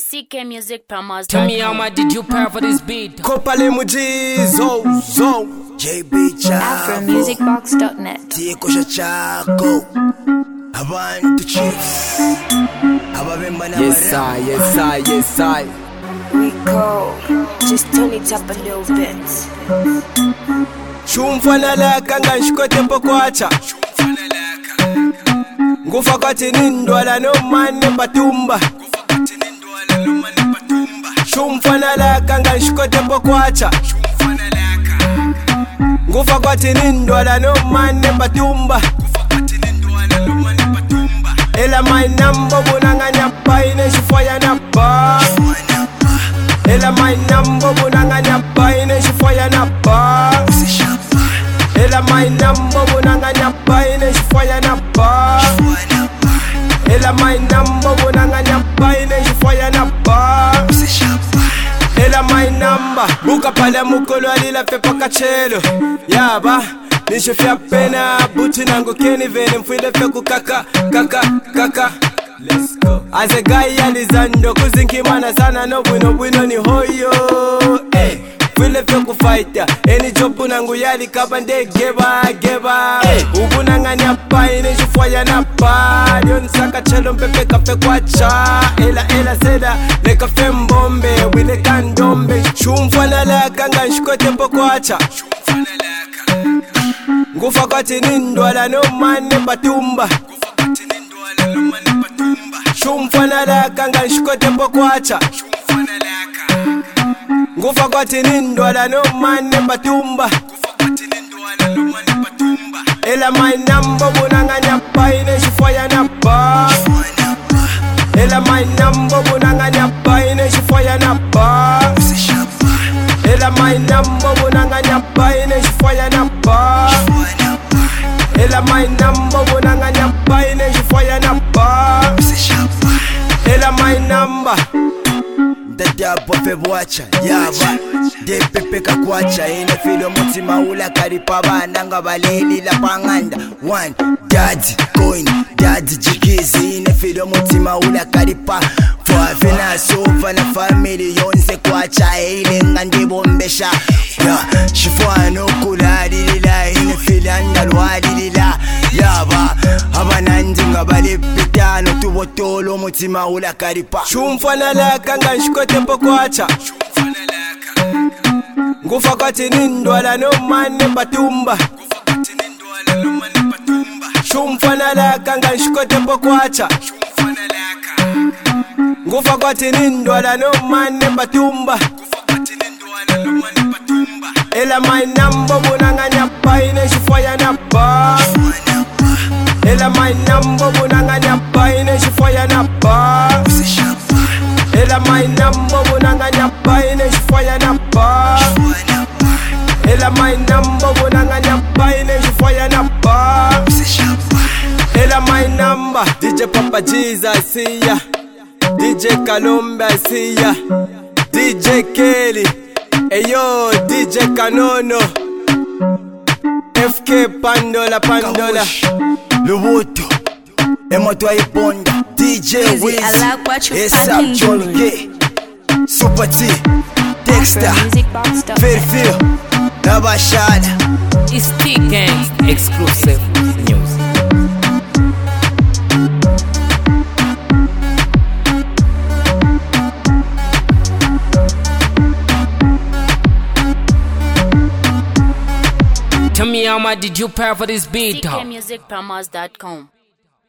CKmusicpromos.com. Tell me how much did you pay for this beat? Kopale mujizo zo JB Chavo AfroMusicBox.net. Tieko chako Abantu chiefs Ababemba na Yes I, yes I, yes I. We go, just turn it up a little bit. Shumfana laka nganshikote pokwacha Ngufa kwati nindwala no mane patumba Shumfana laka nganshikote pokwacha Ngufa kwati nindwala no mane patumba Ela my number bunanganya paine shifaya na ba Ela my number bunanganya paine shifaya na ba Ela my number bunanganya paine shifaya na ba Ela my number bunanganya paine shifaya na ba Ela my number buka pale mukolo alila pepa kachelo Yaba Nishe fya pena buti nango keni vene mfwile fya kukaka kaka Let's go As a guy alizando kuzinkimana sana no bwino ni hoyo Fwile fya kufighta Eni jobu nangu yali kabande geba Ubu nanganya paine shufwaya na pa Dion saka chelo mpepe kafe kwacha Ela seda leka fembombe Wile kandombe Shumfwana laka nganshikote mpo kwacha Ngufa kwati nindwala no mane patumba Shumfana laka nganshikote pokwacha Ngufa kwati nindwala no mane patumba Ela my number bunanganya paine shifaya na ba Ela my number bunanganya paine shifaya na ba Ela my number bunanganya paine shifaya na ba Ela my number bunanganya paine shifaya na ba Ela my number Dada bofe bwacha yaba De pepe kakwacha ine filo mutima ula karipa bananga baleli la panganda One daddy coin daddy jikizi ine filo mutima ula karipa Fafina sofa na family yonse kwacha ile ngandi bombesha Shifano kulalilila ine filanda lwalilila Yaba abanandi ngabalipitano tubotolo mutima ula karipa Shumfana laka nganshikote pokwacha Ngufa kwati nindwala no mane patumba Shumfana laka nganshikote pokwacha Ngufa kwati nindwala no mane patumba Ela my number bunanganya paine shifaya na ba Ela my number bunanganya paine shifaya na ba Ela my number bunanganya paine shifaya na ba Ela my number bunanganya paine shifaya na ba Ela my number DJ Papa Jesus see ya DJ Kalomba see ya DJ Kelly Eyo DJ Kanono FK Pandola Lubuto Emoto Iponda DJ Wiz Esa John K Super T Dexter Fairfield Nabashada It's T-Gang exclusive news. Tell me how much did you pay for this beat? CKmusicpromos.com.